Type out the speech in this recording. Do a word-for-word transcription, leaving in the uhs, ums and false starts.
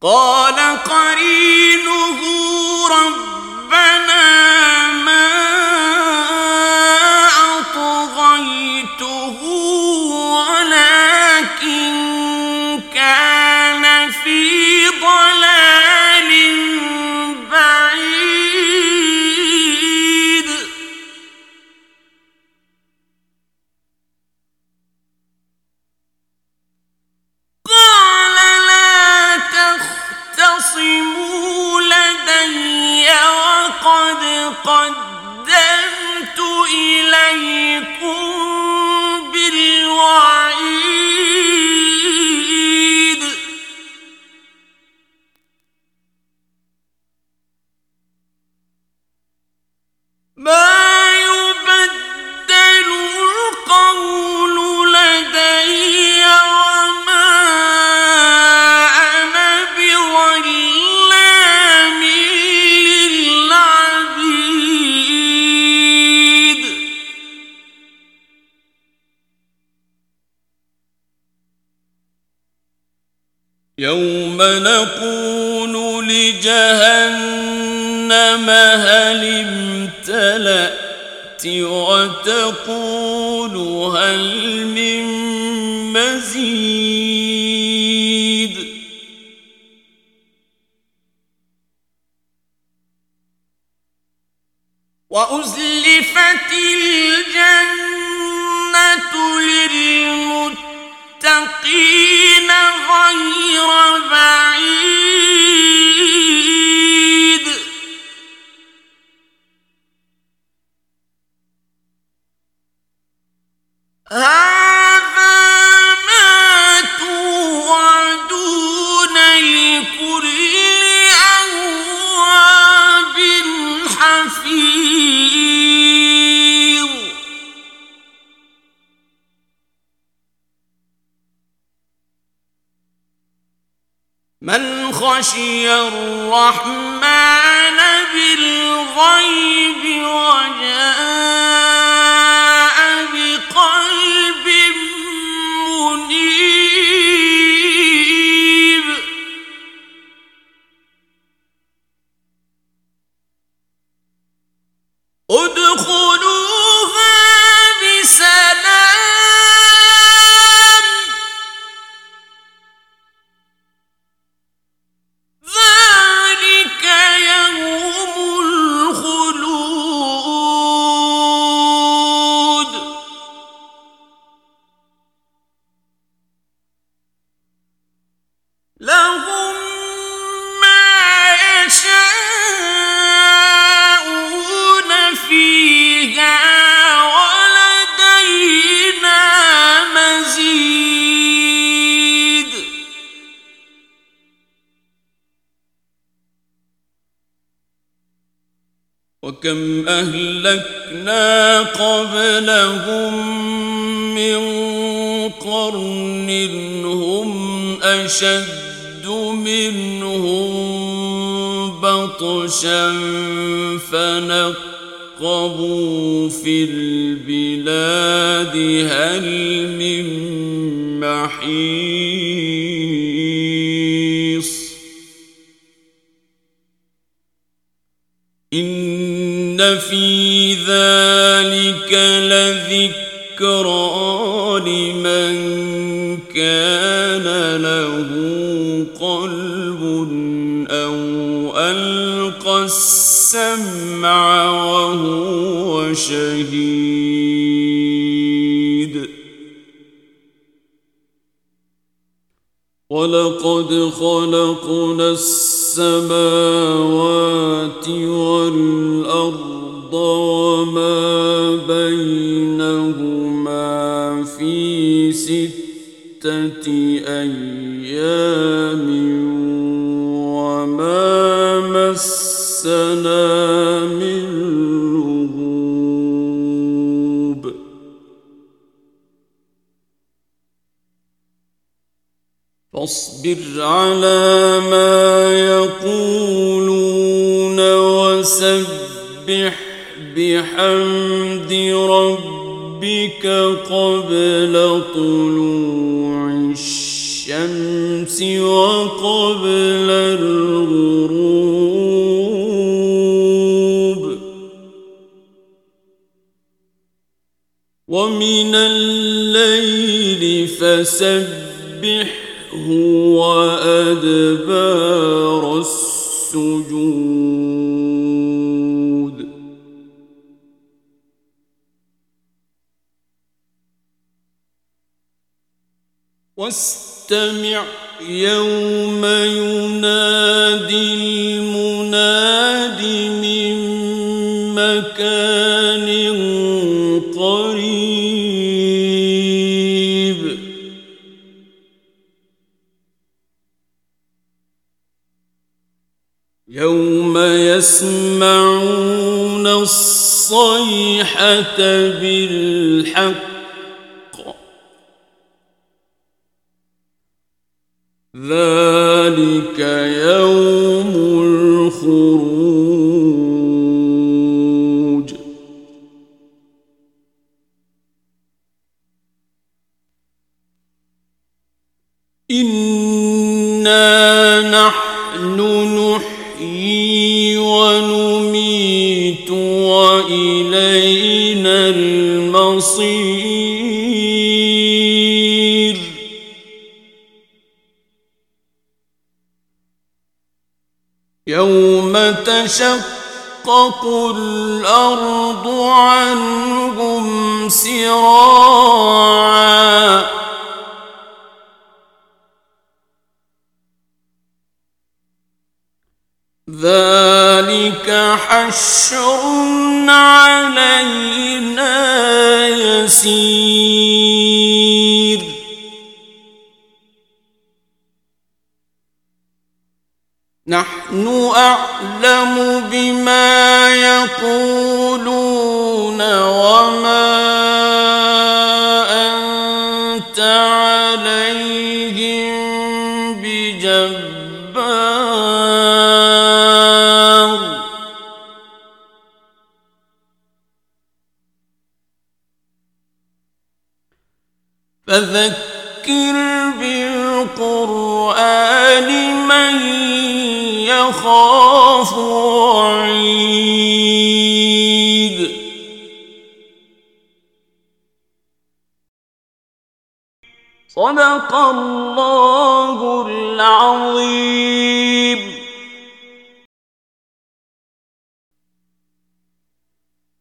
قال قرينه ربنا ما أطغيته ولكن كان في ضلال بعيد قال لا تختصموا لدي وقد قدمت إليكم بالوعيد ما يبدل القول لدي وما أنا بظلام للعبيد يوم نقول لجهنم هل امتلأت وتقول هل من مزيد وأزلفت الجنة للمتقين غير بعيد هذا ما توعدون لكل أواب حفيظ من خشي الرحمن بالغيب وجاء بقلب منيب ادخلوها بسلام ذلك يوم الخلود لهم ما يشاءون فيها ولدينا مزيد وكم أهلكنا قبلهم من قرن هم أشد منهم بطشا فنقبوا في البلاد هل من محيص إن في ذلك لذكرى لمن كان له قلب أو ألقى السمع وهو شهيد ولقد خلقنا السماوات والأرض وما بينهما في ستة أيام وما مسنا من لغوب فاصبر على ما يقولون وسبح بحمد ربك قبل طلوع الشمس الشمس وقبل الغروب ومن الليل فسبحه وأدبار السجود واستمع يوم ينادي المناد من مكان قريب يوم يسمعون الصيحة بالحق ذلك يوم الخروج إنا نحن نحيي ونميت وإلينا المصير يوم تشقق الأرض عنهم سراعا ذلك حشر علينا يسير نحن أعلم بما يقولون وما أنت عليهم بجبار فذكر بالقرآن من يخاف وعيد صدق الله العظيم.